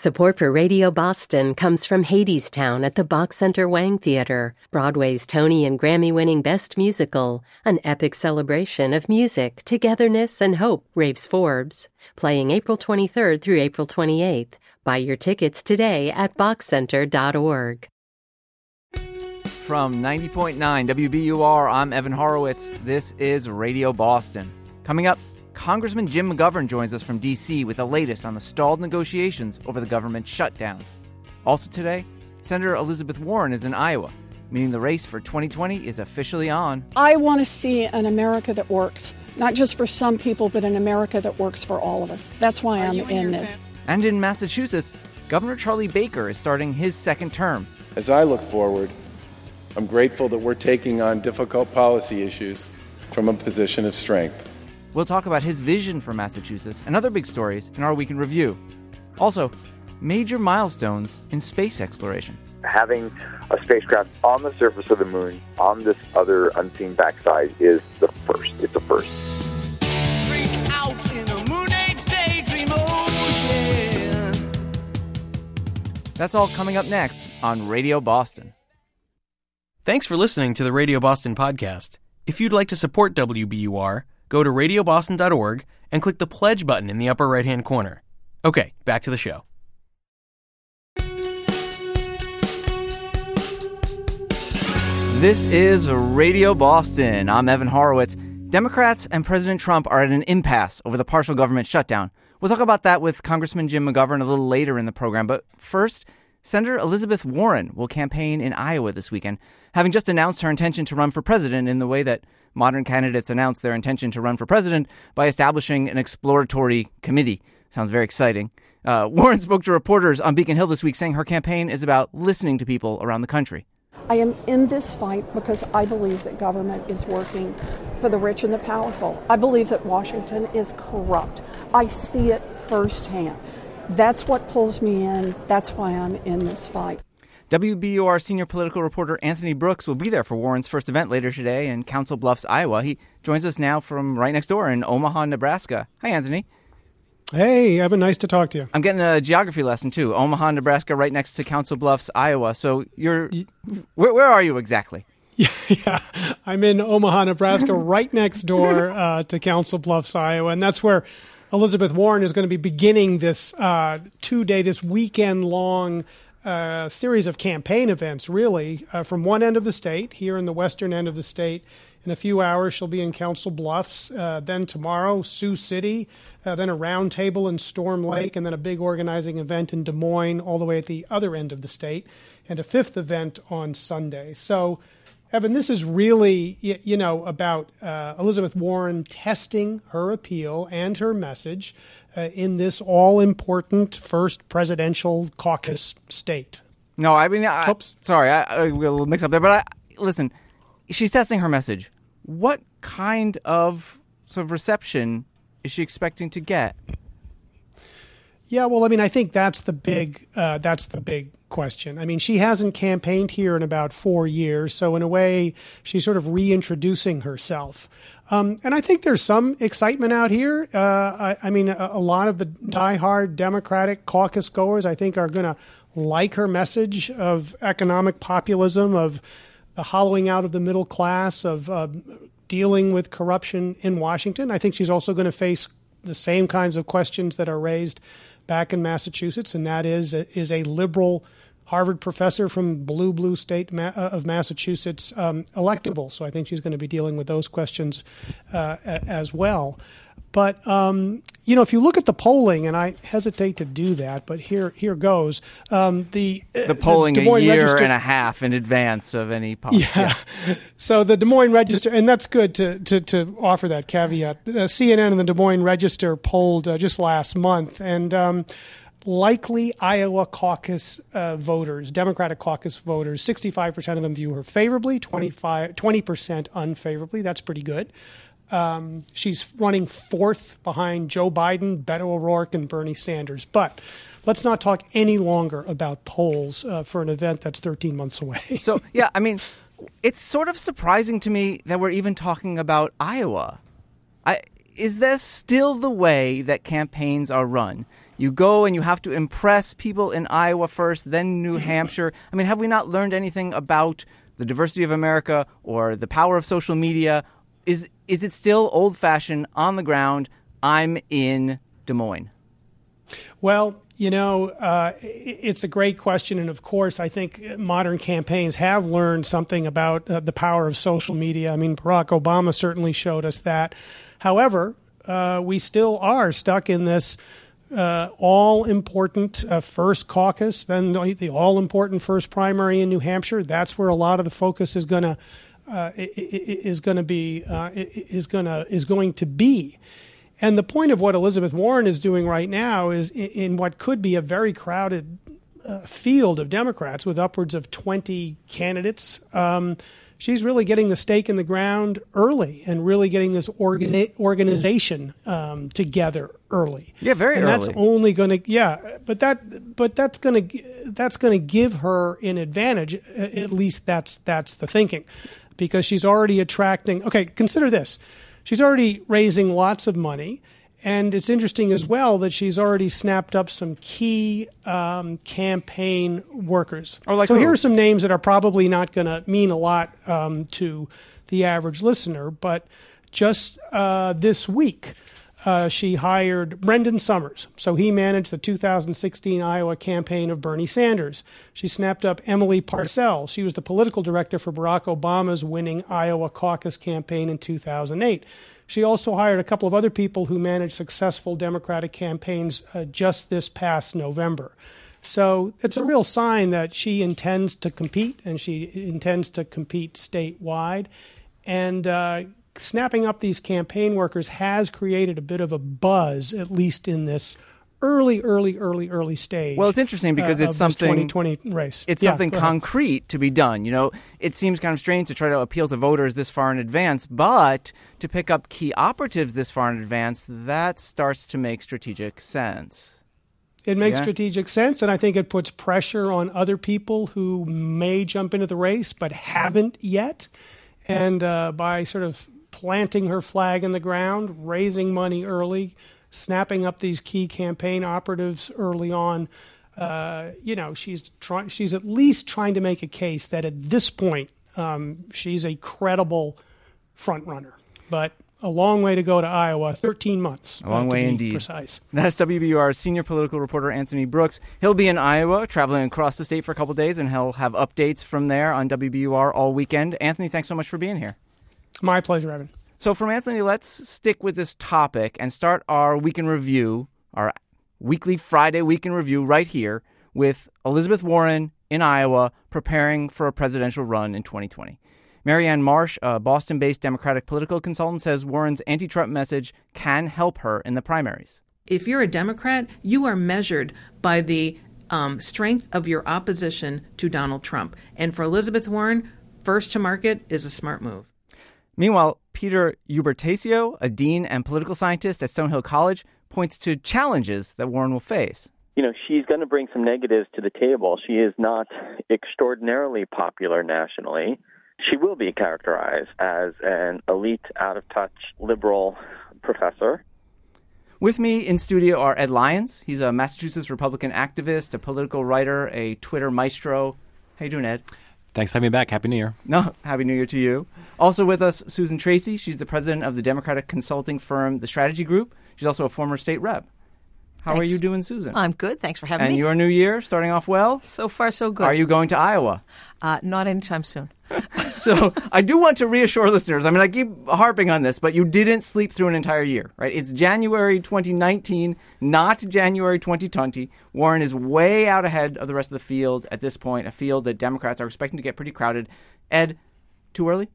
Support for Radio Boston comes from Hadestown at the Bach Center Wang Theater, Broadway's Tony and Grammy-winning Best Musical, an epic celebration of music, togetherness, and hope, raves Forbes. Playing April 23rd through April 28th. Buy your tickets today at bachcenter.org. From 90.9 WBUR, I'm Evan Horowitz. This is Radio Boston. Coming up, Congressman Jim McGovern joins us from D.C. with the latest on the stalled negotiations over the government shutdown. Also today, Senator Elizabeth Warren is in Iowa, meaning the race for 2020 is officially on. I want to see an America that works, not just for some people, but an America that works for all of us. That's why I'm in this. And in Massachusetts, Governor Charlie Baker is starting his second term. As I look forward, I'm grateful that we're taking on difficult policy issues from a position of strength. We'll talk about his vision for Massachusetts and other big stories in our Week in Review. Also, major milestones in space exploration. Having a spacecraft on the surface of the moon, on this other unseen backside, is the first. It's a first. Freak out in a moon age daydream, oh yeah. That's all coming up next on Radio Boston. Thanks for listening to the Radio Boston podcast. If you'd like to support WBUR, go to radioboston.org and click the pledge button in the upper right-hand corner. Okay, back to the show. This is Radio Boston. I'm Evan Horowitz. Democrats and President Trump are at an impasse over the partial government shutdown. We'll talk about that with Congressman Jim McGovern a little later in the program. But first, Senator Elizabeth Warren will campaign in Iowa this weekend, having just announced her intention to run for president in the way that modern candidates announce their intention to run for president by establishing an exploratory committee. Sounds very exciting. Warren spoke to reporters on Beacon Hill this week saying her campaign is about listening to people around the country. I am in this fight because I believe that government is working for the rich and the powerful. I believe that Washington is corrupt. I see it firsthand. That's what pulls me in. That's why I'm in this fight. WBUR senior political reporter Anthony Brooks will be there for Warren's first event later today in Council Bluffs, Iowa. He joins us now from right next door in Omaha, Nebraska. Hi, Anthony. Hey, Evan, nice to talk to you. I'm getting a geography lesson, too. Omaha, Nebraska, right next to Council Bluffs, Iowa. So where are you exactly? Yeah, I'm in Omaha, Nebraska, right next door to Council Bluffs, Iowa. And that's where Elizabeth Warren is going to be beginning this this weekend-long series of campaign events, really, from one end of the state, here in the western end of the state. In a few hours, she'll be in Council Bluffs. Then tomorrow, Sioux City, then a round table in Storm Lake, and then a big organizing event in Des Moines, all the way at the other end of the state, and a fifth event on Sunday. So, Evan, this is really, about Elizabeth Warren testing her appeal and her message in this all-important first presidential caucus state. No, I mean, sorry, I will mix up there, but listen, she's testing her message. What kind of sort of reception is she expecting to get? Yeah, well, I mean, I think that's the big question. I mean, she hasn't campaigned here in about 4 years, so in a way, she's sort of reintroducing herself. And I think there's some excitement out here. I mean, a lot of the diehard Democratic caucus goers, I think, are going to like her message of economic populism, of the hollowing out of the middle class, of dealing with corruption in Washington. I think she's also going to face the same kinds of questions that are raised back in Massachusetts, and that is a liberal Harvard professor from blue state of Massachusetts electable. So I think she's going to be dealing with those questions as well. But, if you look at the polling, and I hesitate to do that, but here goes. The polling a year Register, and a half in advance of any poll. Yeah. So the Des Moines Register, and that's good to offer that caveat. CNN and the Des Moines Register polled just last month, and likely Iowa caucus voters, Democratic caucus voters, 65% of them view her favorably, 20% unfavorably. That's pretty good. She's running fourth behind Joe Biden, Beto O'Rourke, and Bernie Sanders. But let's not talk any longer about polls for an event that's 13 months away. So, yeah, I mean, it's sort of surprising to me that we're even talking about Iowa. Is this still the way that campaigns are run? You go and you have to impress people in Iowa first, then New Hampshire. I mean, have we not learned anything about the diversity of America or the power of social media? Is it still old-fashioned, on the ground, I'm in Des Moines? Well, it's a great question. And, of course, I think modern campaigns have learned something about the power of social media. I mean, Barack Obama certainly showed us that. However, we still are stuck in this all-important first caucus, then the all-important first primary in New Hampshire. That's where a lot of the focus is going to be. And the point of what Elizabeth Warren is doing right now is in what could be a very crowded field of Democrats with upwards of 20 candidates. She's really getting the stake in the ground early and really getting this organization together early. Yeah, very early. And that's only going to but that's going to give her an advantage. At least that's the thinking, because she's already attracting. Okay, consider this. She's already raising lots of money, and it's interesting as well that she's already snapped up some key campaign workers. So here are some names that are probably not going to mean a lot to the average listener, but just this week she hired Brendan Summers. So he managed the 2016 Iowa campaign of Bernie Sanders. She snapped up Emily Parcell. She was the political director for Barack Obama's winning Iowa caucus campaign in 2008. She also hired a couple of other people who managed successful Democratic campaigns just this past November. So it's a real sign that she intends to compete, and she intends to compete statewide. And snapping up these campaign workers has created a bit of a buzz, at least in this early stage. Well, it's interesting because it's something 2020 race. It's something concrete to be done. It seems kind of strange to try to appeal to voters this far in advance, but to pick up key operatives this far in advance, that starts to make strategic sense. It makes strategic sense, and I think it puts pressure on other people who may jump into the race but haven't yet. And by sort of planting her flag in the ground, raising money early, snapping up these key campaign operatives early on, she's at least trying to make a case that at this point she's a credible front runner. But a long way to go to Iowa, 13 months. A long way indeed. Precise. That's WBUR's senior political reporter, Anthony Brooks. He'll be in Iowa, traveling across the state for a couple days, and he'll have updates from there on WBUR all weekend. Anthony, thanks so much for being here. My pleasure, Evan. So from Anthony, let's stick with this topic and start our week in review, our weekly Friday week in review right here with Elizabeth Warren in Iowa preparing for a presidential run in 2020. Marianne Marsh, a Boston-based Democratic political consultant, says Warren's anti-Trump message can help her in the primaries. If you're a Democrat, you are measured by the strength of your opposition to Donald Trump. And for Elizabeth Warren, first to market is a smart move. Meanwhile, Peter Ubertasio, a dean and political scientist at Stonehill College, points to challenges that Warren will face. She's going to bring some negatives to the table. She is not extraordinarily popular nationally. She will be characterized as an elite, out-of-touch, liberal professor. With me in studio are Ed Lyons. He's a Massachusetts Republican activist, a political writer, a Twitter maestro. How you doing, Ed? Thanks for having me back. Happy New Year. No, Happy New Year to you. Also with us, Susan Tracy. She's the president of the Democratic consulting firm, The Strategy Group. She's also a former state rep. How are you doing, Susan? I'm good. Thanks for having me. And your new year starting off well? So far, so good. Are you going to Iowa? Not anytime soon. So I do want to reassure listeners. I mean, I keep harping on this, but you didn't sleep through an entire year, right? It's January 2019, not January 2020. Warren is way out ahead of the rest of the field at this point, a field that Democrats are expecting to get pretty crowded. Ed, too early?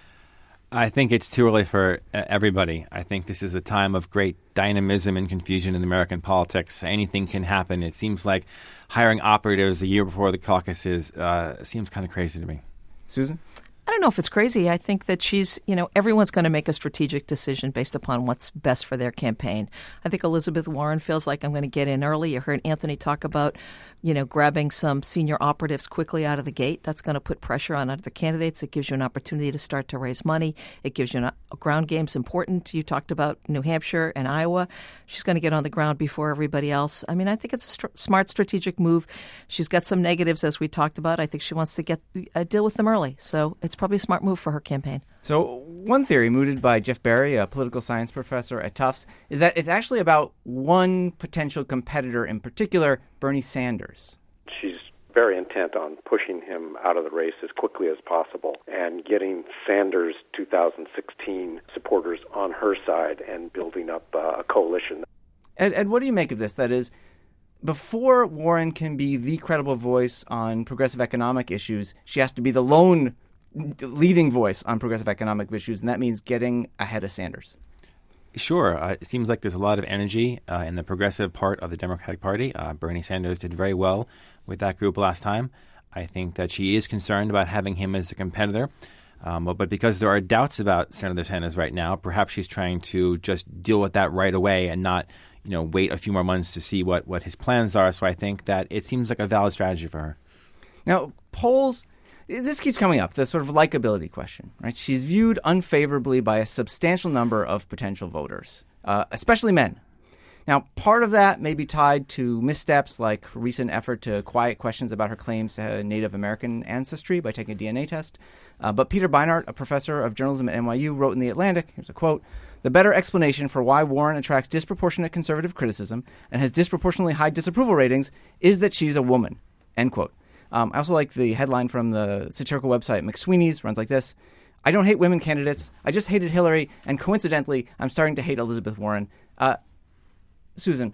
I think it's too early for everybody. I think this is a time of great dynamism and confusion in American politics. Anything can happen. It seems like hiring operatives a year before the caucuses seems kind of crazy to me. Susan? I don't know if it's crazy. I think that everyone's going to make a strategic decision based upon what's best for their campaign. I think Elizabeth Warren feels like I'm going to get in early. You heard Anthony talk about, grabbing some senior operatives quickly out of the gate. That's going to put pressure on other candidates. It gives you an opportunity to start to raise money. It gives you a ground game's important. You talked about New Hampshire and Iowa. She's going to get on the ground before everybody else. I mean, I think it's a smart strategic move. She's got some negatives, as we talked about. I think she wants to deal with them early. So it's probably a smart move for her campaign. So one theory mooted by Jeff Berry, a political science professor at Tufts, is that it's actually about one potential competitor in particular, Bernie Sanders. She's very intent on pushing him out of the race as quickly as possible and getting Sanders' 2016 supporters on her side and building up a coalition. Ed, what do you make of this? That is, before Warren can be the credible voice on progressive economic issues, she has to be the lone leading voice on progressive economic issues, and that means getting ahead of Sanders. Sure. It seems like there's a lot of energy in the progressive part of the Democratic Party. Bernie Sanders did very well with that group last time. I think that she is concerned about having him as a competitor. But because there are doubts about Senator Sanders right now, perhaps she's trying to just deal with that right away and not, wait a few more months to see what his plans are. So I think that it seems like a valid strategy for her. Now, polls... This keeps coming up, the sort of likability question, right? She's viewed unfavorably by a substantial number of potential voters, especially men. Now, part of that may be tied to missteps like her recent effort to quiet questions about her claims to Native American ancestry by taking a DNA test. But Peter Beinart, a professor of journalism at NYU, wrote in The Atlantic, here's a quote, "The better explanation for why Warren attracts disproportionate conservative criticism and has disproportionately high disapproval ratings is that she's a woman," end quote. I also like the headline from the satirical website McSweeney's, runs like this. "I don't hate women candidates. I just hated Hillary, and coincidentally, I'm starting to hate Elizabeth Warren." Susan,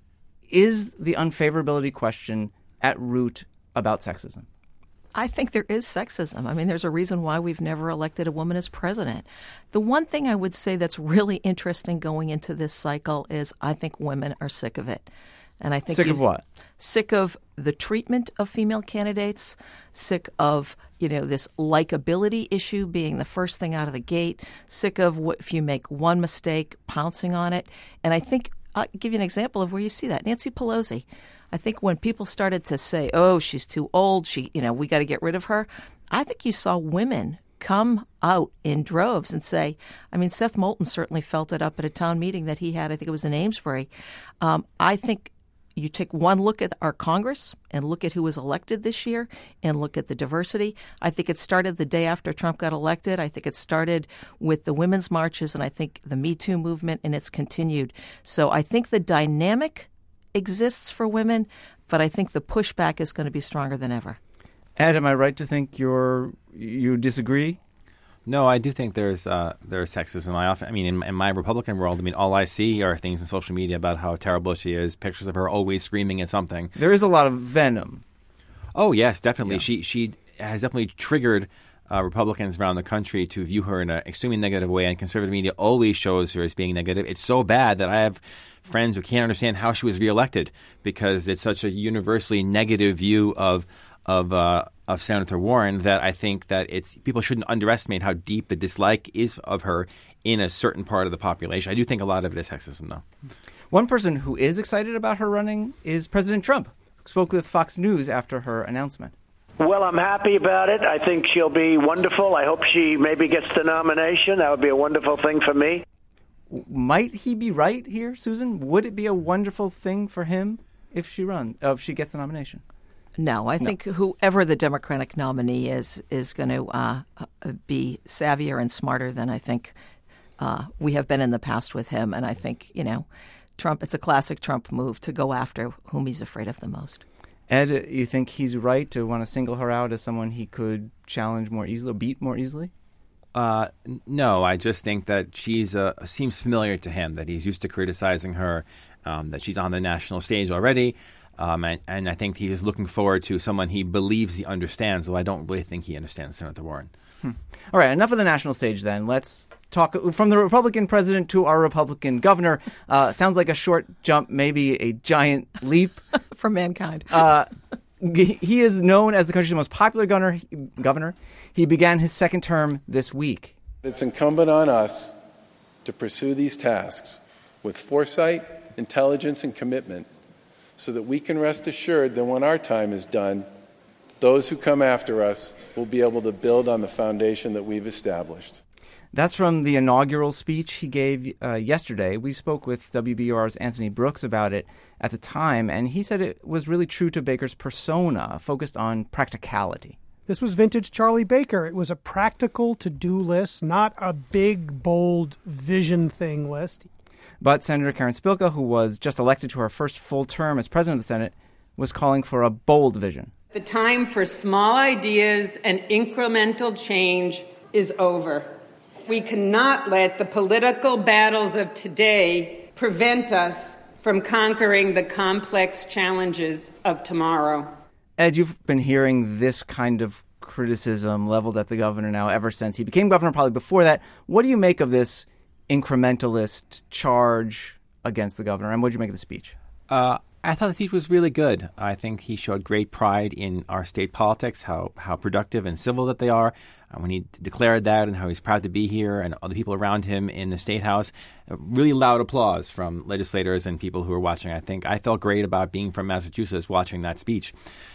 is the unfavorability question at root about sexism? I think there is sexism. I mean, there's a reason why we've never elected a woman as president. The one thing I would say that's really interesting going into this cycle is I think women are sick of it. And I think sick of what? Sick of the treatment of female candidates, sick of, this likability issue being the first thing out of the gate, sick of what if you make one mistake, pouncing on it. And I think I'll give you an example of where you see that. Nancy Pelosi. I think when people started to say, "Oh, she's too old, we got to get rid of her," I think you saw women come out in droves and say, Seth Moulton certainly felt it up at a town meeting that he had, I think it was in Amesbury. I think you take one look at our Congress and look at who was elected this year and look at the diversity. I think it started the day after Trump got elected. I think it started with the women's marches and I think the Me Too movement, and it's continued. So I think the dynamic exists for women, but I think the pushback is going to be stronger than ever. Ed, am I right to think you disagree? No, I do think there's sexism. In my Republican world, all I see are things in social media about how terrible she is, pictures of her always screaming at something. There is a lot of venom. Oh, yes, definitely. Yeah. She has definitely triggered Republicans around the country to view her in an extremely negative way, and conservative media always shows her as being negative. It's so bad that I have friends who can't understand how she was reelected because it's such a universally negative view of Senator Warren that I think that people shouldn't underestimate how deep the dislike is of her in a certain part of the population. I do think a lot of it is sexism, though. One person who is excited about her running is President Trump, who spoke with Fox News after her announcement. Well, I'm happy about it. I think she'll be wonderful. I hope she maybe gets the nomination. That would be a wonderful thing for me. Might he be right here, Susan? Would it be a wonderful thing for him if she gets the nomination? No, I think whoever the Democratic nominee is going to be savvier and smarter than I think we have been in the past with him. And I think, Trump, it's a classic Trump move to go after whom he's afraid of the most. Ed, you think he's right to want to single her out as someone he could challenge more easily, beat more easily? No, I just think that she's seems familiar to him, that he's used to criticizing her, that she's on the national stage already. And I think he is looking forward to someone he believes he understands, though I don't really think he understands Senator Warren. All right, enough of the national stage then. Let's talk from the Republican president to our Republican governor. Sounds like a short jump, maybe a giant leap. For mankind. he is known as the country's most popular governor. He began his second term this week. It's incumbent on us to pursue these tasks with foresight, intelligence, and commitment so that we can rest assured that when our time is done, those who come after us will be able to build on the foundation that we've established. That's from the inaugural speech he gave yesterday. We spoke with WBUR's Anthony Brooks about it at the time, and he said it was really true to Baker's persona, focused on practicality. This was vintage Charlie Baker. It was a practical to-do list, not a big, bold vision thing list. But Senator Karen Spilka, who was just elected to her first full term as president of the Senate, was calling for a bold vision. The time for small ideas and incremental change is over. We cannot let the political battles of today prevent us from conquering the complex challenges of tomorrow. Ed, you've been hearing this kind of criticism leveled at the governor now ever since he became governor, probably before that. What do you make of this incrementalist charge against the governor, and what did you make of the speech? I thought the speech was really good. I think he showed great pride in our state politics, how productive and civil that they are. When he declared that and how he's proud to be here and other people around him in the State House, really loud applause from legislators and people who were watching. I felt great about being from Massachusetts watching that speech.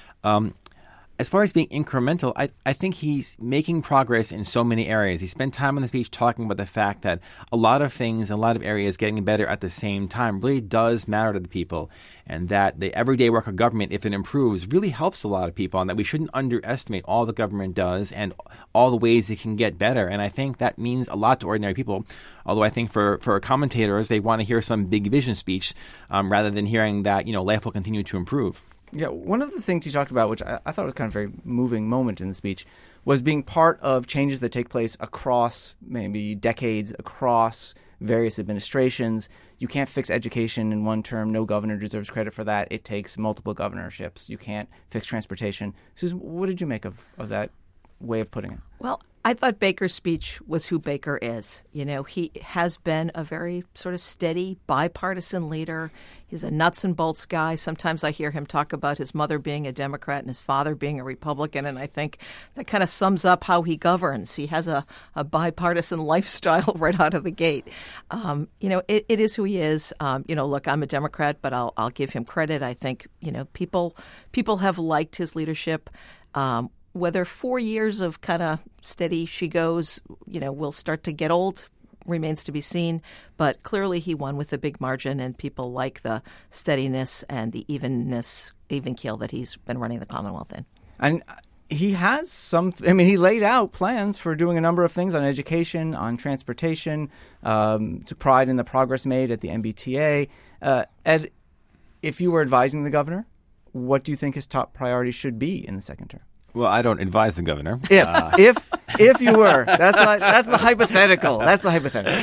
As far as being incremental, I think he's making progress in so many areas. He spent time in the speech talking about the fact that a lot of things, a lot of areas getting better at the same time really does matter to the people, and that the everyday work of government, if it improves, really helps a lot of people, and that we shouldn't underestimate all the government does and all the ways it can get better. And I think that means a lot to ordinary people, although I think for commentators, they want to hear some big vision speech rather than hearing that, life will continue to improve. Yeah, one of the things he talked about, which I thought was kind of a very moving moment in the speech, was being part of changes that take place across maybe decades, across various administrations. You can't fix education in one term. No governor deserves credit for that. It takes multiple governorships. You can't fix transportation. Susan, what did you make of that way of putting it? Well, I thought Baker's speech was who Baker is. He has been a very sort of steady, bipartisan leader. He's a nuts and bolts guy. Sometimes I hear him talk about his mother being a Democrat and his father being a Republican, and I think that kind of sums up how he governs. He has a bipartisan lifestyle right out of the gate. It is who he is. Look, I'm a Democrat, but I'll give him credit. I think, people have liked his leadership. Whether 4 years of kind of steady she goes, will start to get old remains to be seen. But clearly he won with a big margin, and people like the steadiness and the even keel that he's been running the Commonwealth in. And he has he laid out plans for doing a number of things on education, on transportation, took pride in the progress made at the MBTA. Ed, if you were advising the governor, what do you think his top priority should be in the second term? Well, I don't advise the governor. If you were, that's the hypothetical. That's the hypothetical.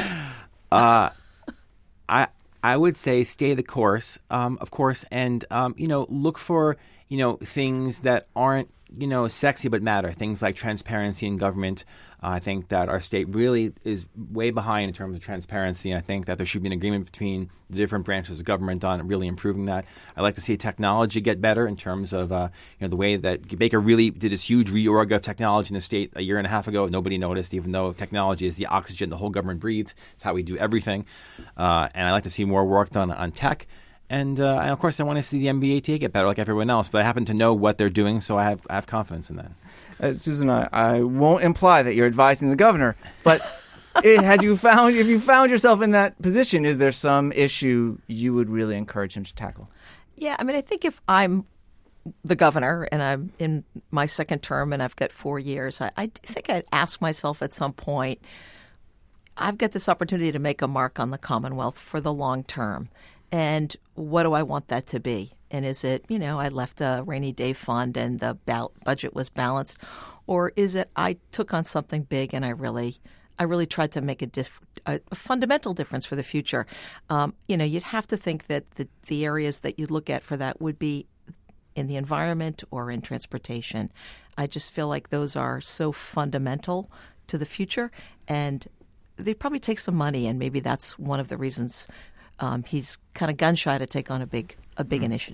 I would say stay the course, of course, and look for things that aren't sexy but matter. Things like transparency in government. I think that our state really is way behind in terms of transparency. I think that there should be an agreement between the different branches of government on really improving that. I'd like to see technology get better in terms of the way that Baker really did this huge reorg of technology in the state a year and a half ago. Nobody noticed, even though technology is the oxygen the whole government breathes. It's how we do everything. And I'd like to see more work done on tech. And of course, I want to see the MBTA get better like everyone else. But I happen to know what they're doing, so I have confidence in that. Susan, I won't imply that you're advising the governor, but if you found yourself in that position, is there some issue you would really encourage him to tackle? Yeah, I think if I'm the governor and I'm in my second term and I've got 4 years, I think I'd ask myself at some point, I've got this opportunity to make a mark on the Commonwealth for the long term. And what do I want that to be? And is it, I left a rainy day fund and the budget was balanced? Or is it I took on something big and I really tried to make a fundamental difference for the future? You'd have to think that the areas that you'd look at for that would be in the environment or in transportation. I just feel like those are so fundamental to the future, and they probably take some money, and maybe that's one of the reasons he's kind of gun shy to take on a big initiative.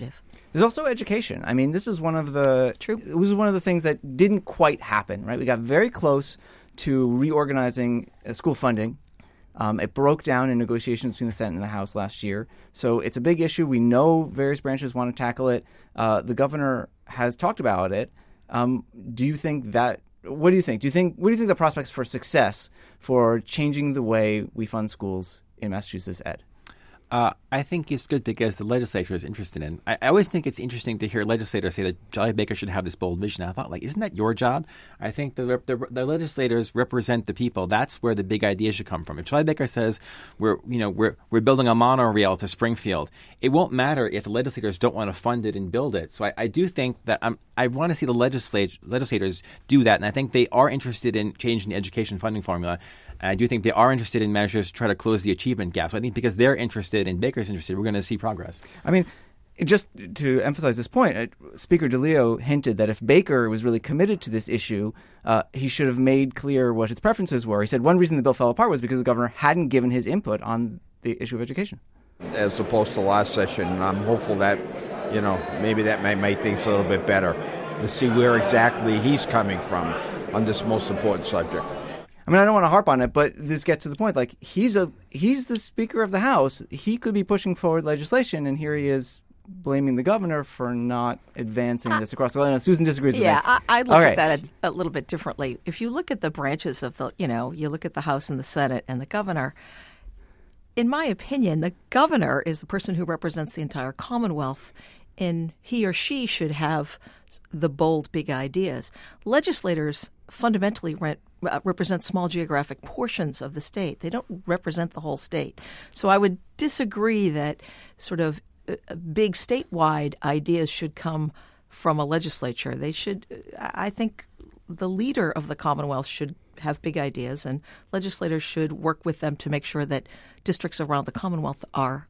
There's also education. I mean, this is one of the It was one of the things that didn't quite happen, right? We got very close to reorganizing school funding. It broke down in negotiations between the Senate and the House last year. So it's a big issue. We know various branches want to tackle it. The governor has talked about it. Do you think that? What do you think? What do you think the prospects for success for changing the way we fund schools in Massachusetts, Ed? I think it's good because the legislature is interested in. I always think it's interesting to hear legislators say that Charlie Baker should have this bold vision. I thought, isn't that your job? I think the legislators represent the people. That's where the big idea should come from. If Charlie Baker says we're building a monorail to Springfield, it won't matter if the legislators don't want to fund it and build it. So I do think that I want to see the legislators do that, and I think they are interested in changing the education funding formula. And I do think they are interested in measures to try to close the achievement gap. So I think because they're interested and Baker's interested, we're going to see progress. I mean, just to emphasize this point, Speaker DeLeo hinted that if Baker was really committed to this issue, he should have made clear what his preferences were. He said one reason the bill fell apart was because the governor hadn't given his input on the issue of education. As opposed to last session, I'm hopeful that, maybe that might make things a little bit better to see where exactly he's coming from on this most important subject. I mean, I don't want to harp on it, but this gets to the point. He's the Speaker of the House. He could be pushing forward legislation, and here he is blaming the governor for not advancing this across the line. Susan disagrees with me. Yeah, I look at that a little bit differently. If you look at the branches of you look at the House and the Senate and the governor, in my opinion, the governor is the person who represents the entire Commonwealth, and he or she should have the bold, big ideas. Legislators fundamentally represent small geographic portions of the state. They don't represent the whole state. So I would disagree that sort of big statewide ideas should come from a legislature. They should. I think the leader of the Commonwealth should have big ideas, and legislators should work with them to make sure that districts around the Commonwealth are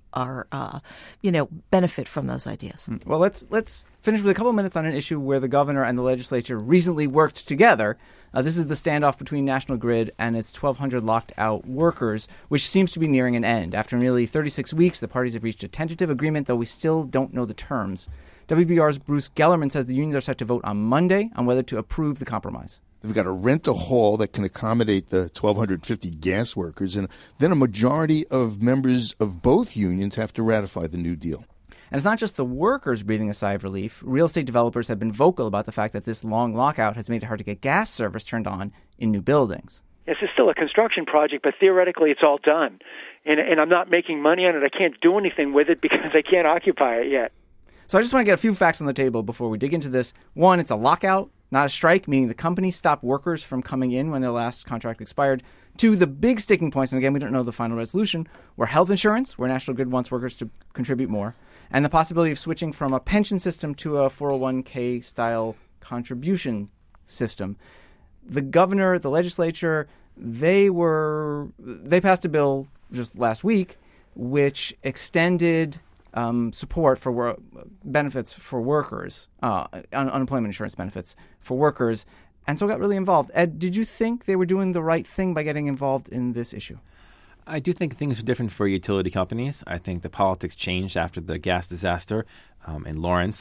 benefit from those ideas. Well, let's finish with a couple of minutes on an issue where the governor and the legislature recently worked together. This is the standoff between National Grid and its 1,200 locked-out workers, which seems to be nearing an end. After nearly 36 weeks, the parties have reached a tentative agreement, though we still don't know the terms. WBR's Bruce Gellerman says the unions are set to vote on Monday on whether to approve the compromise. They've got to rent a hall that can accommodate the 1,250 gas workers, and then a majority of members of both unions have to ratify the new deal. And it's not just the workers breathing a sigh of relief. Real estate developers have been vocal about the fact that this long lockout has made it hard to get gas service turned on in new buildings. This is still a construction project, but theoretically it's all done. And I'm not making money on it. I can't do anything with it because I can't occupy it yet. So I just want to get a few facts on the table before we dig into this. One, it's a lockout, not a strike, meaning the company stopped workers from coming in when their last contract expired. Two, the big sticking points, and again, we don't know the final resolution, were health insurance, where National Grid wants workers to contribute more, and the possibility of switching from a pension system to a 401k-style contribution system. The governor, the legislature, they passed a bill just last week which extended support for benefits for workers, unemployment insurance benefits for workers, and so got really involved. Ed, did you think they were doing the right thing by getting involved in this issue? I do think things are different for utility companies. I think the politics changed after the gas disaster in Lawrence.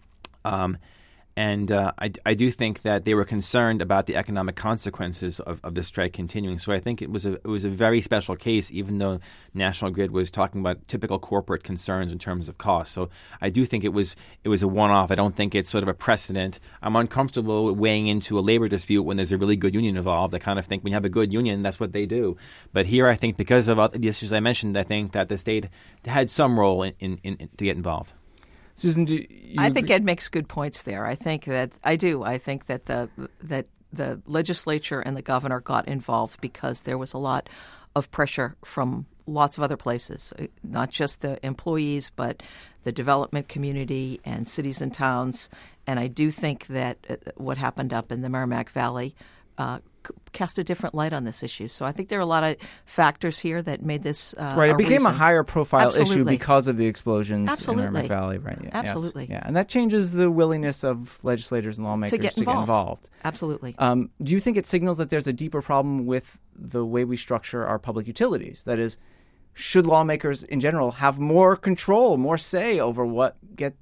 And I do think that they were concerned about the economic consequences of the strike continuing. So I think it was a very special case, even though National Grid was talking about typical corporate concerns in terms of cost. So I do think it was a one-off. I don't think it's sort of a precedent. I'm uncomfortable weighing into a labor dispute when there's a really good union involved. I kind of think when you have a good union, that's what they do. But here I think because of the issues I mentioned, I think that the state had some role in to get involved. Susan, I think Ed makes good points there. I think that the legislature and the governor got involved because there was a lot of pressure from lots of other places, not just the employees, but the development community and cities and towns. And I do think that what happened up in the Merrimack Valley cast a different light on this issue. So I think there are a lot of factors here that made this right. It became a higher profile Absolutely. issue because of the explosions Absolutely. in Merrimack Valley, right? Yeah. Absolutely. Yes. Yeah, and that changes the willingness of legislators and lawmakers to get involved. Absolutely. Do you think it signals that there's a deeper problem with the way we structure our public utilities? That is, should lawmakers in general have more control, more say over what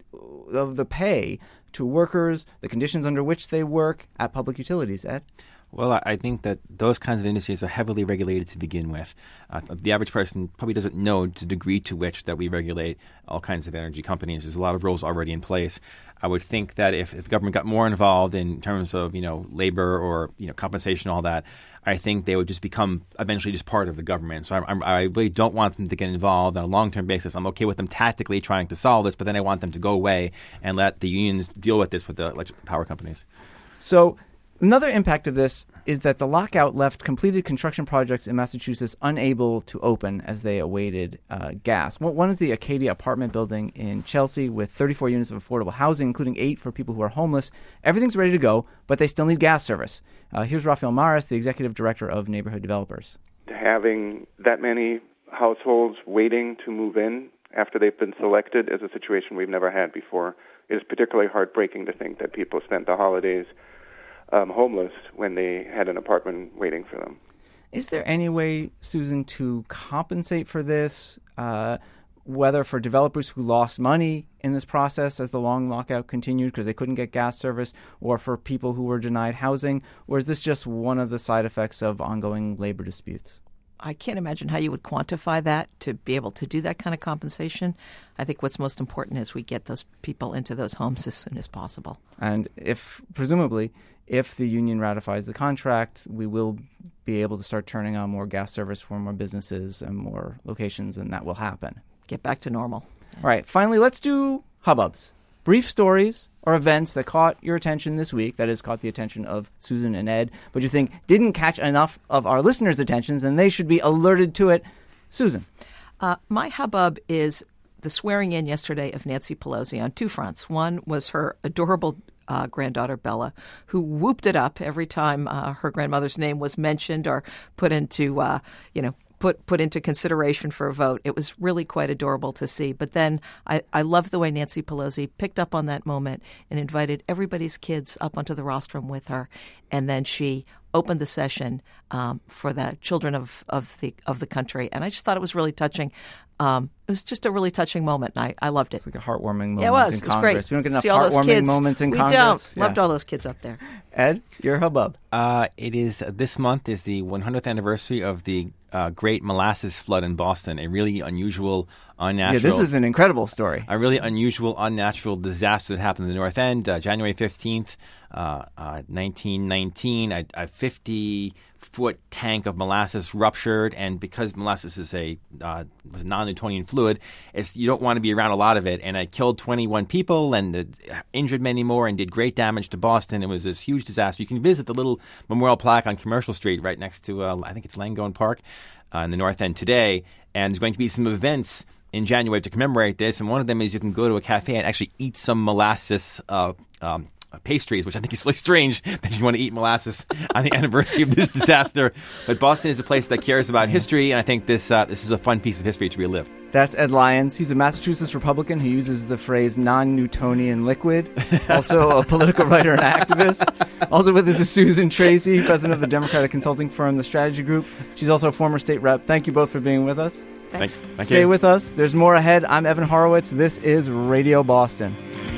of the pay to workers, the conditions under which they work at public utilities, Ed? Well, I think that those kinds of industries are heavily regulated to begin with. The average person probably doesn't know the degree to which that we regulate all kinds of energy companies. There's a lot of rules already in place. I would think that if the government got more involved in terms of, labor or, compensation and all that, I think they would just become eventually just part of the government. So I really don't want them to get involved on a long-term basis. I'm okay with them tactically trying to solve this, but then I want them to go away and let the unions deal with this with the electric power companies. So another impact of this is that the lockout left completed construction projects in Massachusetts unable to open as they awaited gas. One is the Acadia apartment building in Chelsea with 34 units of affordable housing, including 8 for people who are homeless. Everything's ready to go, but they still need gas service. Here's Rafael Maris, the executive director of Neighborhood Developers. Having that many households waiting to move in after they've been selected is a situation we've never had before. It is particularly heartbreaking to think that people spent the holidays homeless when they had an apartment waiting for them. Is there any way, Susan, to compensate for this, whether for developers who lost money in this process as the long lockout continued because they couldn't get gas service, or for people who were denied housing? Or is this just one of the side effects of ongoing labor disputes? I can't imagine how you would quantify that to be able to do that kind of compensation. I think what's most important is we get those people into those homes as soon as possible. And presumably, if the union ratifies the contract, we will be able to start turning on more gas service for more businesses and more locations, and that will happen. Get back to normal. All right. Finally, let's do hubbubs. Brief stories or events that caught your attention this week, that is, caught the attention of Susan and Ed, but you think didn't catch enough of our listeners' attentions, then they should be alerted to it. Susan. My hubbub is the swearing in yesterday of Nancy Pelosi on 2 fronts. One was her adorable granddaughter Bella, who whooped it up every time her grandmother's name was mentioned or put into, put into consideration for a vote. It was really quite adorable to see. But then I love the way Nancy Pelosi picked up on that moment and invited everybody's kids up onto the rostrum with her. And then she opened the session for the children of the country. And I just thought it was really touching. It was just a really touching moment, and I loved it. It's like a heartwarming moment in Congress. It was great. We don't get enough see all heartwarming those kids. moments in Congress. We don't. Yeah. Loved all those kids up there. Ed, your hubbub. It is this month is the 100th anniversary of the great molasses flood in Boston. A really unusual, unnatural. Yeah, this is an incredible story. A really unusual, unnatural disaster that happened in the North End, January 15th, 1919. A 50-foot tank of molasses ruptured, and because molasses is a non-Newtonian fluid, you don't want to be around a lot of it. And it killed 21 people and injured many more, and did great damage to Boston. It was this huge disaster. You can visit the little memorial plaque on Commercial Street right next to, I think it's Langone Park in the North End today. And there's going to be some events in January to commemorate this. And one of them is you can go to a cafe and actually eat some molasses pastries, which I think is really strange that you want to eat molasses on the anniversary of this disaster. But Boston is a place that cares about history, and I think this is a fun piece of history to relive. That's Ed Lyons. He's a Massachusetts Republican who uses the phrase non-Newtonian liquid. Also a political writer and activist. Also with us is Susan Tracy, president of the Democratic consulting firm, The Strategy Group. She's also a former state rep. Thank you both for being with us. Thanks. Stay with us. There's more ahead. I'm Evan Horowitz. This is Radio Boston.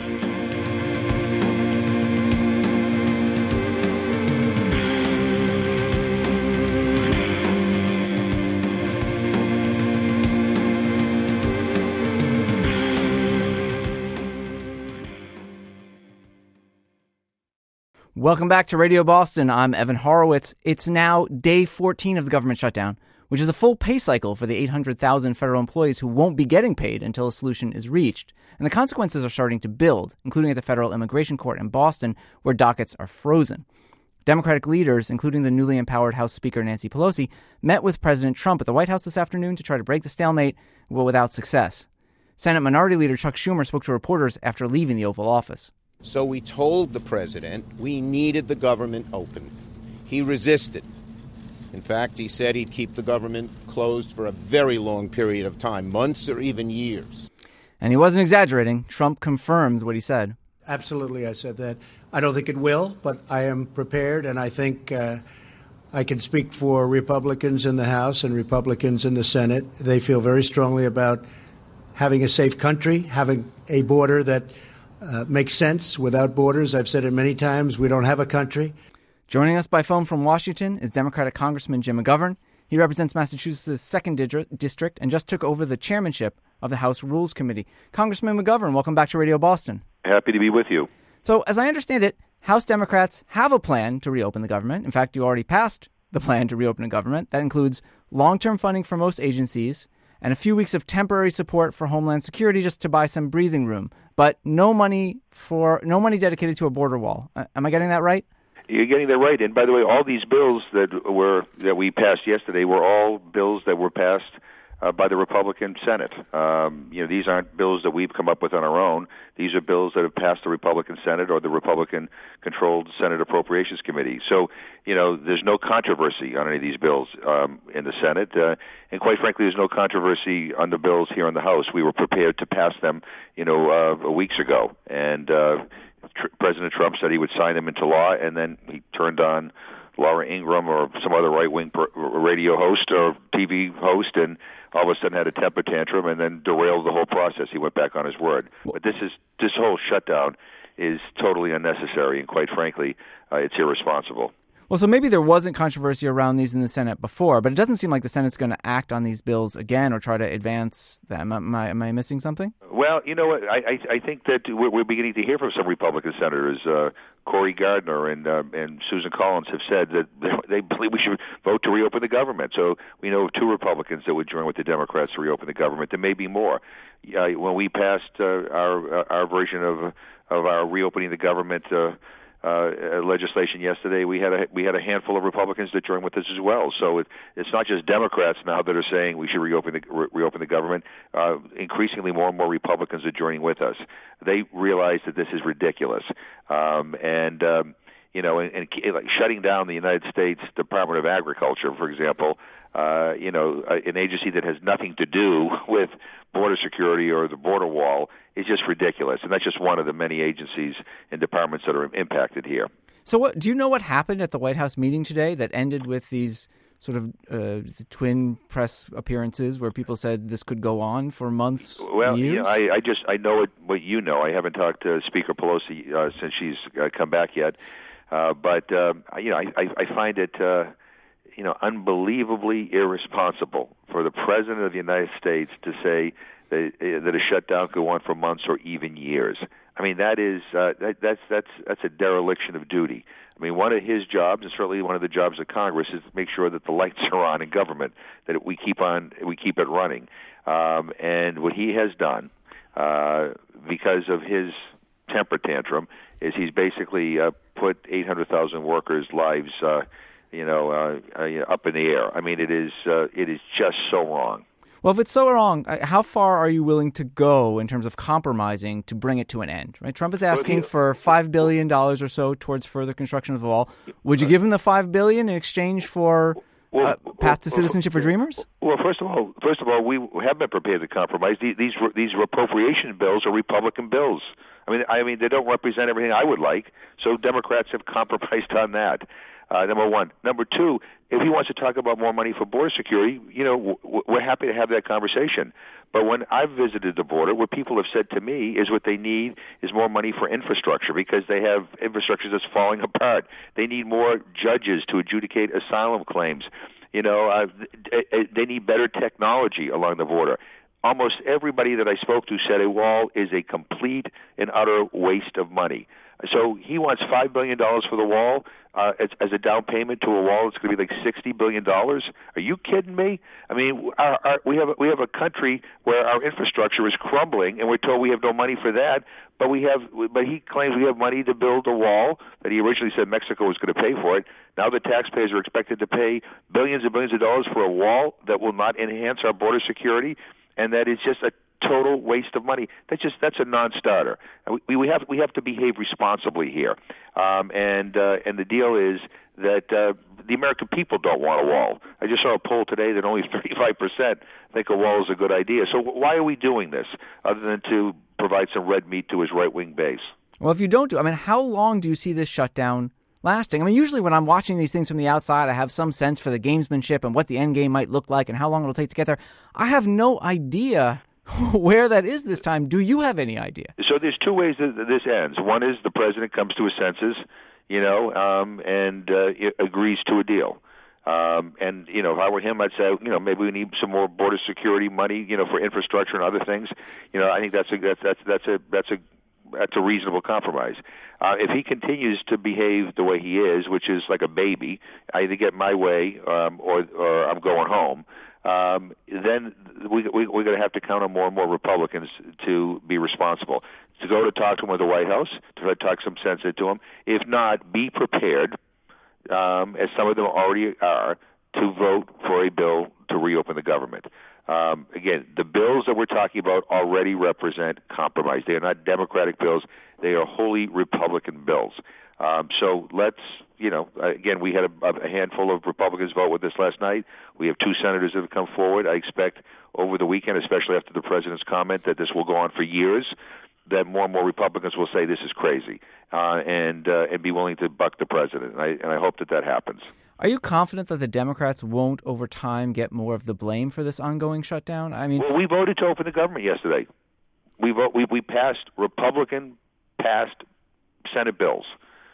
Welcome back to Radio Boston. I'm Evan Horowitz. It's now day 14 of the government shutdown, which is a full pay cycle for the 800,000 federal employees who won't be getting paid until a solution is reached. And the consequences are starting to build, including at the Federal Immigration Court in Boston, where dockets are frozen. Democratic leaders, including the newly empowered House Speaker Nancy Pelosi, met with President Trump at the White House this afternoon to try to break the stalemate, but without success. Senate Minority Leader Chuck Schumer spoke to reporters after leaving the Oval Office. So we told the president we needed the government open. He resisted. In fact, he said he'd keep the government closed for a very long period of time, months or even years. And he wasn't exaggerating. Trump confirmed what he said. Absolutely, I said that. I don't think it will, but I am prepared, and I think I can speak for Republicans in the House and Republicans in the Senate. They feel very strongly about having a safe country, having a border that makes sense. Without borders, I've said it many times, we don't have a country. Joining us by phone from Washington is Democratic Congressman Jim McGovern. He represents Massachusetts' 2nd District and just took over the chairmanship of the House Rules Committee. Congressman McGovern, welcome back to Radio Boston. Happy to be with you. So, as I understand it, House Democrats have a plan to reopen the government. In fact, you already passed the plan to reopen the government. That includes long-term funding for most agencies and a few weeks of temporary support for Homeland Security just to buy some breathing room, but no money dedicated to a border wall. Am I getting that right? You're getting that right. And by the way, all these bills that we passed yesterday were all bills that were passed by the Republican Senate. These aren't bills that we've come up with on our own. These are bills that have passed the Republican Senate or the Republican-controlled Senate Appropriations Committee. So, there's no controversy on any of these bills in the Senate. And quite frankly, there's no controversy on the bills here in the House. We were prepared to pass them, weeks ago. And President Trump said he would sign them into law, and then he turned on Laura Ingraham or some other right-wing radio host or TV host, and all of a sudden had a temper tantrum and then derailed the whole process. He went back on his word. But this whole shutdown is totally unnecessary, and quite frankly, it's irresponsible. Well, so maybe there wasn't controversy around these in the Senate before, but it doesn't seem like the Senate's going to act on these bills again or try to advance them. Am I missing something? Well, you know what? I think that we're beginning to hear from some Republican senators. Cory Gardner and Susan Collins have said that they believe we should vote to reopen the government. So we know of 2 Republicans that would join with the Democrats to reopen the government. There may be more. When we passed our version of our reopening the government legislation yesterday, we had a handful of Republicans that joined with us as well. So it's not just Democrats now that are saying we should reopen the government. Increasingly, more and more Republicans are joining with us. They realize that this is ridiculous, and like shutting down the United States Department of Agriculture, for example, an agency that has nothing to do with border security or the border wall is just ridiculous. And that's just one of the many agencies and departments that are impacted here. So do you know what happened at the White House meeting today that ended with these sort of twin press appearances where people said this could go on for months, years? I know what you know. I haven't talked to Speaker Pelosi since she's come back yet. But I find it unbelievably irresponsible for the President of the United States to say that a shutdown could go on for months or even years. I mean, that is that's a dereliction of duty. I mean, one of his jobs, and certainly one of the jobs of Congress, is to make sure that the lights are on in government, that we keep it running. And what he has done, because of his temper tantrum, is he's basically put 800,000 workers' lives, up in the air. I mean, it is just so wrong. Well, if it's so wrong, how far are you willing to go in terms of compromising to bring it to an end? Right? Trump is asking for $5 billion or so towards further construction of the wall. Would you give him the $5 billion in exchange for path to citizenship for Dreamers? Well, first of all, we have been prepared to compromise. These appropriation bills are Republican bills. I mean, they don't represent everything I would like. So Democrats have compromised on that. Number one. Number two, if he wants to talk about more money for border security, we're happy to have that conversation. But when I've visited the border, what people have said to me is what they need is more money for infrastructure because they have infrastructure that's falling apart. They need more judges to adjudicate asylum claims. They need better technology along the border. Almost everybody that I spoke to said a wall is a complete and utter waste of money. So he wants $5 billion for the wall as a down payment to a wall. It's going to be like $60 billion. Are you kidding me? I mean, we have a country where our infrastructure is crumbling, and we're told we have no money for that. But he claims we have money to build a wall that he originally said Mexico was going to pay for it. Now the taxpayers are expected to pay billions and billions of dollars for a wall that will not enhance our border security, and that is just a total waste of money. That's a non-starter. We have to behave responsibly here, and the deal is that the American people don't want a wall. I just saw a poll today that only 35% think a wall is a good idea. So why are we doing this other than to provide some red meat to his right-wing base? Well, if you don't how long do you see this shutdown lasting? I mean, usually when I'm watching these things from the outside, I have some sense for the gamesmanship and what the end game might look like and how long it'll take to get there. I have no idea where that is this time. Do you have any idea? So there's two ways that this ends. One is the president comes to his senses, and agrees to a deal. And if I were him, I'd say, maybe we need some more border security money, for infrastructure and other things. I think that's a reasonable compromise. If he continues to behave the way he is, which is like a baby, I either get my way or I'm going home. Then we're going to have to count on more and more Republicans to be responsible, to go to talk to him at the White House, to try to talk some sense into him. If not, be prepared, as some of them already are, to vote for a bill to reopen the government. Again, the bills that we're talking about already represent compromise. They are not Democratic bills. They are wholly Republican bills. So let's, again, we had a handful of Republicans vote with this last night. We have 2 senators that have come forward. I expect over the weekend, especially after the president's comment that this will go on for years, that more and more Republicans will say this is crazy and be willing to buck the president. And I hope that happens. Are you confident that the Democrats won't, over time, get more of the blame for this ongoing shutdown? I mean, well, we voted to open the government yesterday. We passed Republican-passed Senate bills.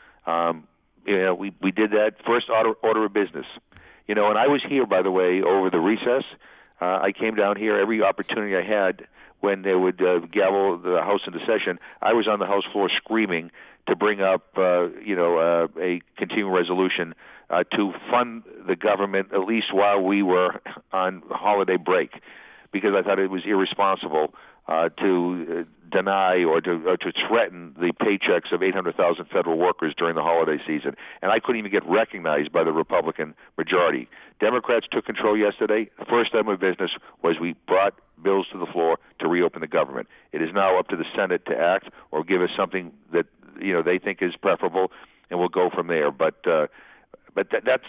We did that first order of business. And I was here, by the way, over the recess. I came down here every opportunity I had when they would gavel the House into session. I was on the House floor screaming to bring up, a continuing resolution to fund the government at least while we were on holiday break, because I thought it was irresponsible to deny or to threaten the paychecks of 800,000 federal workers during the holiday season. And I couldn't even get recognized by the Republican majority. Democrats took control yesterday. The first item of business was we brought bills to the floor to reopen the government. It is now up to the Senate to act or give us something that they think is preferable, and we'll go from there. But that's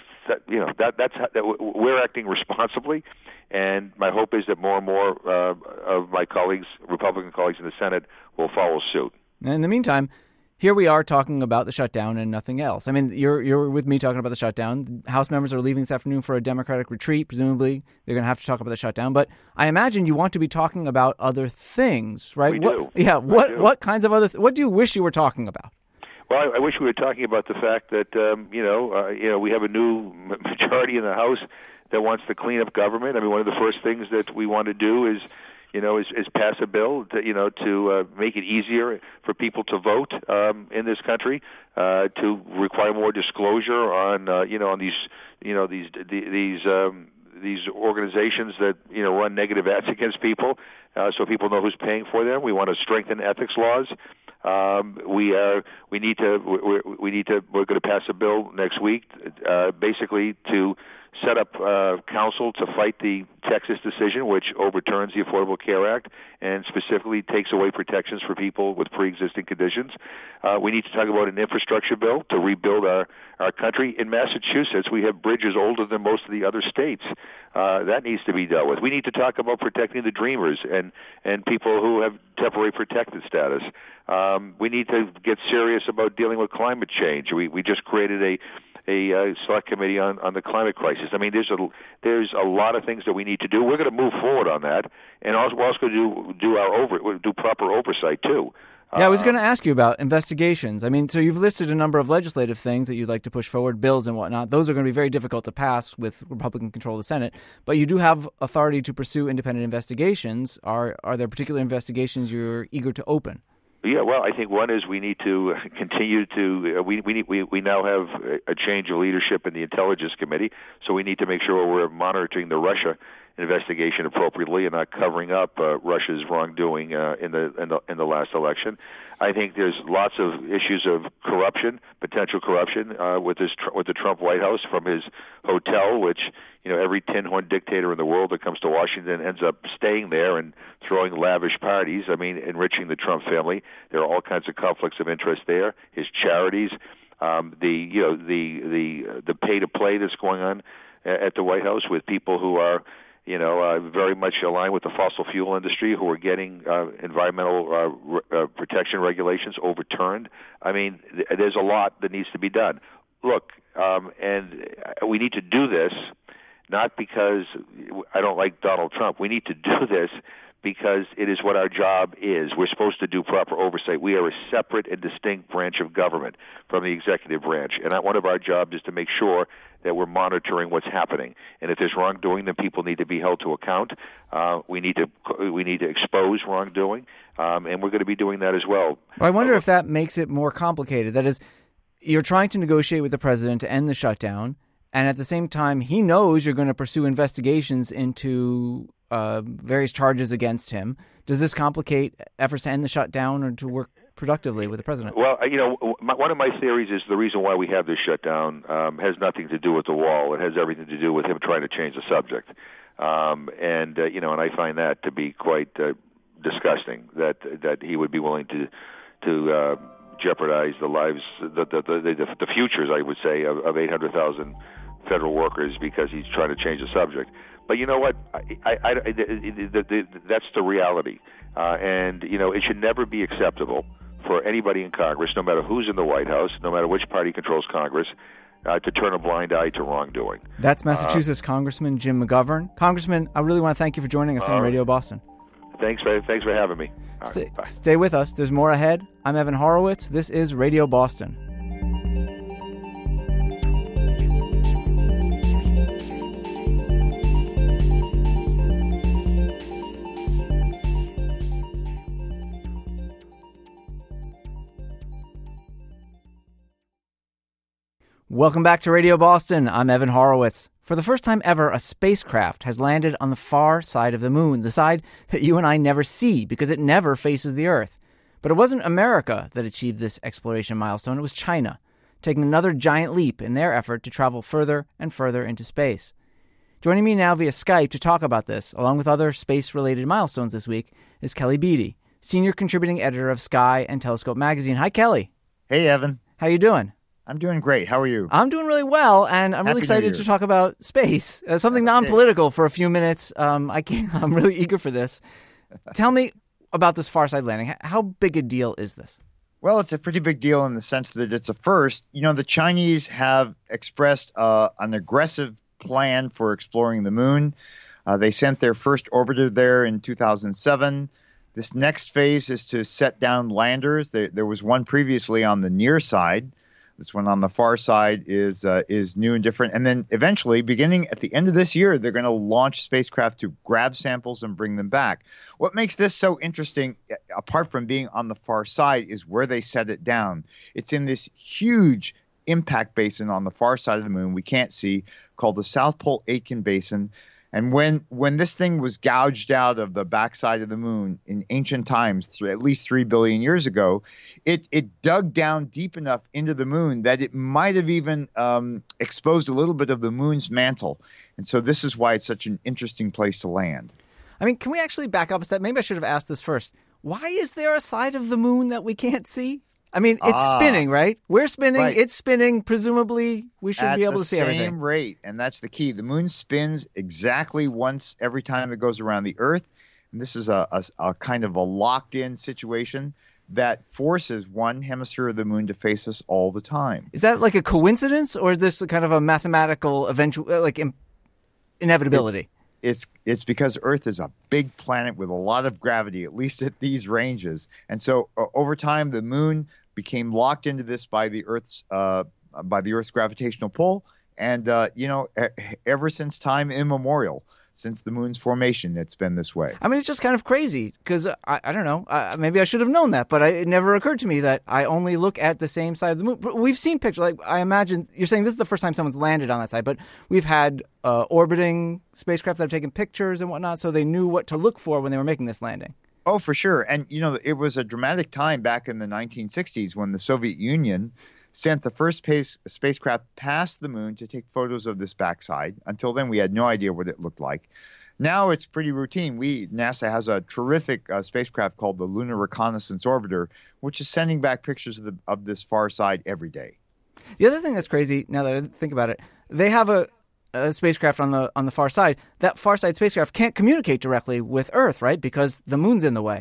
we're acting responsibly, and my hope is that more and more of my colleagues, Republican colleagues in the Senate, will follow suit. And in the meantime, here we are talking about the shutdown and nothing else. I mean, you're with me talking about the shutdown. House members are leaving this afternoon for a Democratic retreat. Presumably, they're going to have to talk about the shutdown. But I imagine you want to be talking about other things, right? We do. Yeah. What kinds of other? What do you wish you were talking about? Well, I wish we were talking about the fact that we have a new majority in the House that wants to clean up government. I mean, one of the first things that we want to do is pass a bill to make it easier for people to vote in this country, to require more disclosure on these organizations that run negative ads against people, so people know who's paying for them. We want to strengthen ethics laws. We're going to pass a bill next week, basically to set up counsel to fight the Texas decision, which overturns the Affordable Care Act and specifically takes away protections for people with pre-existing conditions. We need to talk about an infrastructure bill to rebuild our country. In Massachusetts, we have bridges older than most of the other states. That needs to be dealt with. We need to talk about protecting the Dreamers and people who have temporary protected status. We need to get serious about dealing with climate change. We just created a select committee on the climate crisis. I mean, there's a lot of things that we need to do. We're going to move forward on that, and we're also going to do proper oversight too. Yeah, I was going to ask you about investigations. I mean, so you've listed a number of legislative things that you'd like to push forward, bills and whatnot. Those are going to be very difficult to pass with Republican control of the Senate. But you do have authority to pursue independent investigations. Are there particular investigations you're eager to open? Yeah, well, I think one is we need to continue to. We now have a change of leadership in the Intelligence Committee, so we need to make sure we're monitoring the Russia investigation appropriately and not covering up Russia's wrongdoing in the last election. I think there's lots of issues of corruption, potential corruption with the Trump White House, from his hotel, which every tin horn dictator in the world that comes to Washington ends up staying there and throwing lavish parties. I mean, enriching the Trump family. There are all kinds of conflicts of interest there. His charities, the pay to play that's going on at the White House with people who are very much aligned with the fossil fuel industry, who are getting environmental protection regulations overturned. I mean, there's a lot that needs to be done. look, and we need to do this not because I don't like Donald Trump. We need to do this because it is what our job is. We're supposed to do proper oversight. We are a separate and distinct branch of government from the executive branch, and one of our jobs is to make sure that we're monitoring what's happening. And if there's wrongdoing, then people need to be held to account. We need to expose wrongdoing, and we're going to be doing that as well. I wonder if that makes it more complicated. That is, you're trying to negotiate with the president to end the shutdown, and at the same time, he knows you're going to pursue investigations into various charges against him. Does this complicate efforts to end the shutdown or to work productively with the president? Well, one of my theories is the reason why we have this shutdown has nothing to do with the wall. It has everything to do with him trying to change the subject. And I find that to be quite disgusting, that he would be willing to jeopardize the lives, the futures, I would say, of 800,000 federal workers because he's trying to change the subject. But you know what? That's the reality. And it should never be acceptable for anybody in Congress, no matter who's in the White House, no matter which party controls Congress, to turn a blind eye to wrongdoing. That's Massachusetts Congressman Jim McGovern. Congressman, I really want to thank you for joining us on Radio Boston. Thanks for having me. Stay with us. There's more ahead. I'm Evan Horowitz. This is Radio Boston. Welcome back to Radio Boston. I'm Evan Horowitz. For the first time ever, a spacecraft has landed on the far side of the moon, the side that you and I never see because it never faces the Earth. But it wasn't America that achieved this exploration milestone. It was China, taking another giant leap in their effort to travel further and further into space. Joining me now via Skype to talk about this, along with other space-related milestones this week, is Kelly Beatty, senior contributing editor of Sky and Telescope magazine. Hi, Kelly. Hey, Evan. How you doing? I'm doing great. How are you? I'm doing really well, and I'm really excited to talk about space, something non-political for a few minutes. I'm really eager for this. Tell me about this Farside landing. How big a deal is this? Well, it's a pretty big deal in the sense that it's a first. The Chinese have expressed an aggressive plan for exploring the moon. They sent their first orbiter there in 2007. This next phase is to set down landers. There was one previously on the near side. This one on the far side is new and different. And then eventually, beginning at the end of this year, they're going to launch spacecraft to grab samples and bring them back. What makes this so interesting, apart from being on the far side, is where they set it down. It's in this huge impact basin on the far side of the moon we can't see, called the South Pole Aitken Basin. And when this thing was gouged out of the backside of the moon in ancient times, at least 3 billion years ago, it dug down deep enough into the moon that it might have even exposed a little bit of the moon's mantle. And so this is why it's such an interesting place to land. I mean, can we actually back up a step? Maybe I should have asked this first. Why is there a side of the moon that we can't see? I mean, it's spinning, right? We're spinning. Right. It's spinning. Presumably, we should be able to see everything. At the same rate, and that's the key. The moon spins exactly once every time it goes around the Earth. And this is a kind of a locked-in situation that forces one hemisphere of the moon to face us all the time. Is that like a coincidence, or is this kind of a mathematical inevitability? It's because Earth is a big planet with a lot of gravity, at least at these ranges. And so over time, the moon became locked into this by the Earth's gravitational pull. And, ever since time immemorial, since the moon's formation, it's been this way. I mean, it's just kind of crazy because I don't know. Maybe I should have known that, but it never occurred to me that I only look at the same side of the moon. We've seen pictures. Like, I imagine you're saying this is the first time someone's landed on that side, but we've had orbiting spacecraft that have taken pictures and whatnot, so they knew what to look for when they were making this landing. Oh, for sure. And, it was a dramatic time back in the 1960s when the Soviet Union sent the first spacecraft past the moon to take photos of this backside. Until then, we had no idea what it looked like. Now it's pretty routine. NASA has a terrific spacecraft called the Lunar Reconnaissance Orbiter, which is sending back pictures of this far side every day. The other thing that's crazy, now that I think about it, they have a spacecraft on the far side. That far side spacecraft can't communicate directly with Earth, right? Because the moon's in the way.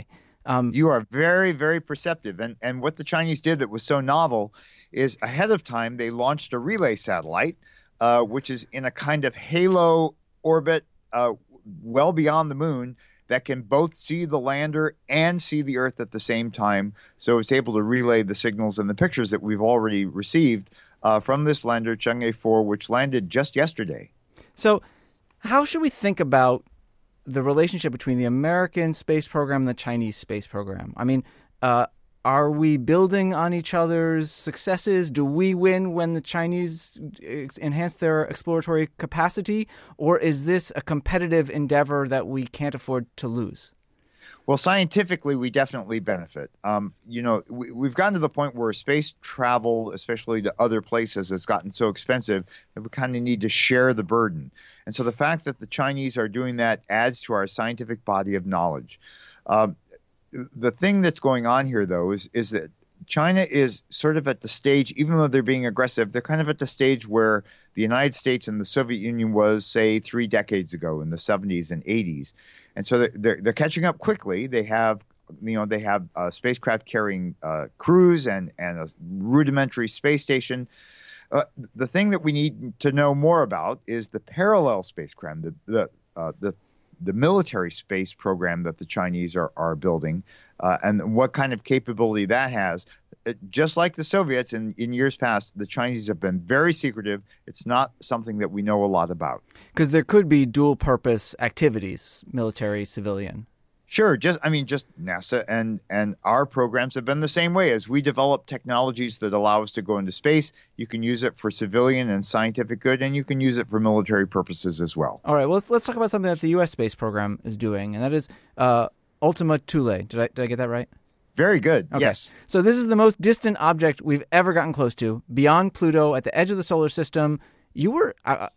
You are very, very perceptive. And what the Chinese did that was so novel is ahead of time they launched a relay satellite, which is in a kind of halo orbit well beyond the moon that can both see the lander and see the Earth at the same time. So it's able to relay the signals and the pictures that we've already received from this lander, Chang'e 4, which landed just yesterday. So how should we think about the relationship between the American space program and the Chinese space program? I mean, are we building on each other's successes? Do we win when the Chinese enhance their exploratory capacity? Or is this a competitive endeavor that we can't afford to lose? Well, scientifically, we definitely benefit. We've gotten to the point where space travel, especially to other places, has gotten so expensive that we kind of need to share the burden. And so the fact that the Chinese are doing that adds to our scientific body of knowledge. The thing that's going on here, though, is that China is sort of at the stage, even though they're being aggressive, they're kind of at the stage where the United States and the Soviet Union was, say, 3 decades ago in the 70s and 80s. And so they're catching up quickly. They have spacecraft carrying crews and a rudimentary space station. The thing that we need to know more about is the parallel spacecraft, the military space program that the Chinese are building, and what kind of capability that has. Just like the Soviets in years past, the Chinese have been very secretive. It's not something that we know a lot about. Because there could be dual-purpose activities, military, civilian. Sure. Just NASA and our programs have been the same way. As we develop technologies that allow us to go into space, you can use it for civilian and scientific good, and you can use it for military purposes as well. All right. Well, let's talk about something that the U.S. space program is doing, and that is Ultima Thule. Did I get that right? Very good. Okay. Yes. So this is the most distant object we've ever gotten close to, beyond Pluto, at the edge of the solar system. You were,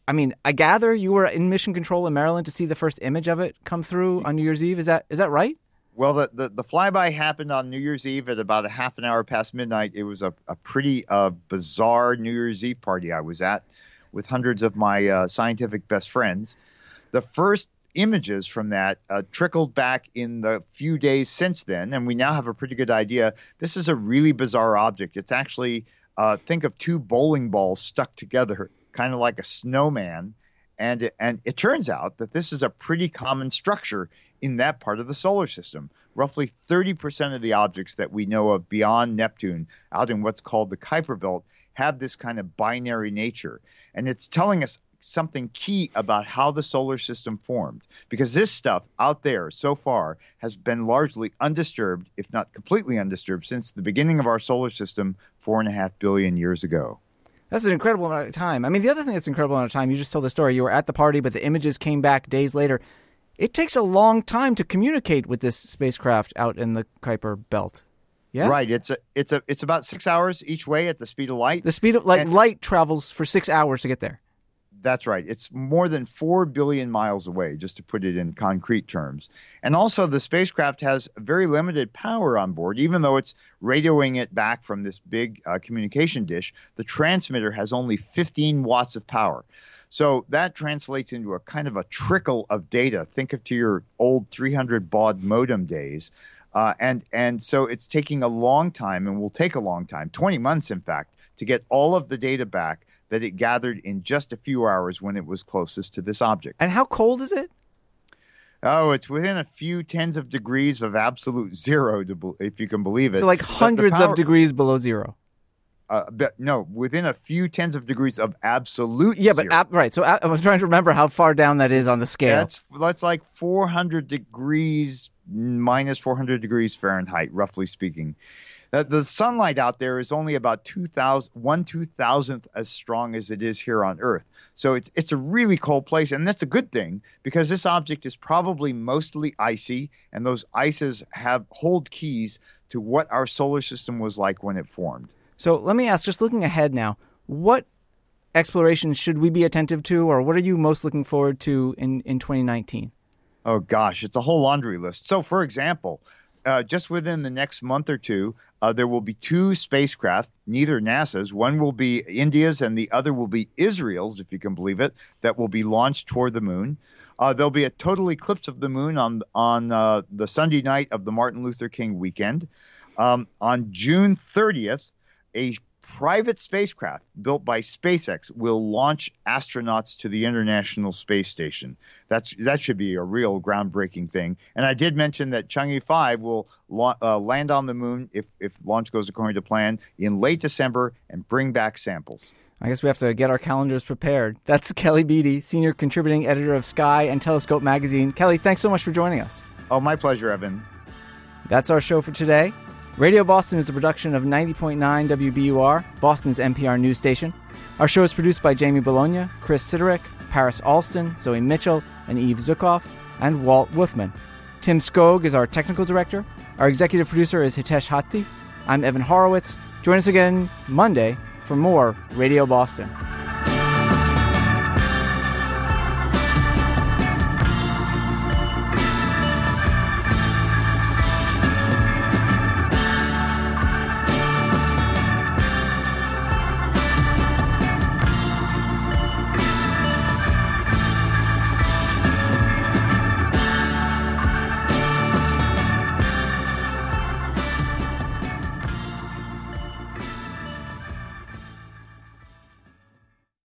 I gather you were in mission control in Maryland to see the first image of it come through on New Year's Eve. Is that right? Well, the flyby happened on New Year's Eve at about a half an hour past midnight. It was a pretty bizarre New Year's Eve party I was at with hundreds of my scientific best friends. The first images from that trickled back in the few days since then, and we now have a pretty good idea. This is a really bizarre object. It's actually, think of 2 bowling balls stuck together, kind of like a snowman. And it turns out that this is a pretty common structure in that part of the solar system. Roughly 30% of the objects that we know of beyond Neptune, out in what's called the Kuiper Belt, have this kind of binary nature. And it's telling us something key about how the solar system formed, because this stuff out there so far has been largely undisturbed, if not completely undisturbed, since the beginning of our solar system 4.5 billion years ago. That's an incredible amount of time. I mean, the other thing that's incredible amount of time, you just told the story, you were at the party, but the images came back days later. It takes a long time to communicate with this spacecraft out in the Kuiper Belt. Yeah? Right. It's about 6 hours each way at the speed of light. The speed of light travels for 6 hours to get there. That's right. It's more than 4 billion miles away, just to put it in concrete terms. And also, the spacecraft has very limited power on board. Even though it's radioing it back from this big communication dish, the transmitter has only 15 watts of power. So that translates into a kind of a trickle of data. Think of to your old 300 baud modem days. And so it's taking a long time, and will take a long time, 20 months, in fact, to get all of the data back that it gathered in just a few hours when it was closest to this object. And how cold is it? Oh, it's within a few tens of degrees of absolute zero, if you can believe it. So like hundreds of degrees below zero. No, within a few tens of degrees of absolute zero. But right. So I'm trying to remember how far down that is on the scale. That's like 400 degrees minus 400 degrees Fahrenheit, roughly speaking. The sunlight out there is only about 1/2000th as strong as it is here on Earth. So it's a really cold place, and that's a good thing, because this object is probably mostly icy, and those ices hold keys to what our solar system was like when it formed. So let me ask, just looking ahead now, what exploration should we be attentive to, or what are you most looking forward to in 2019? Oh, gosh, it's a whole laundry list. So, for example, just within the next month or two, There will be 2 spacecraft, neither NASA's. One will be India's and the other will be Israel's, if you can believe it, that will be launched toward the moon. There'll be a total eclipse of the moon on the Sunday night of the Martin Luther King weekend. On June 30th, a private spacecraft built by SpaceX will launch astronauts to the International Space Station. That should be a real groundbreaking thing. And I did mention that Chang'e 5 will land on the moon, if launch goes according to plan, in late December and bring back samples. I guess we have to get our calendars prepared. That's Kelly Beatty, senior contributing editor of Sky and Telescope magazine. Kelly, thanks so much for joining us. Oh, my pleasure, Evan. That's our show for today. Radio Boston is a production of 90.9 WBUR, Boston's NPR news station. Our show is produced by Jamie Bologna, Chris Siderick, Paris Alston, Zoe Mitchell, and Eve Zukoff, and Walt Wuthman. Tim Skog is our technical director. Our executive producer is Hitesh Hatti. I'm Evan Horowitz. Join us again Monday for more Radio Boston.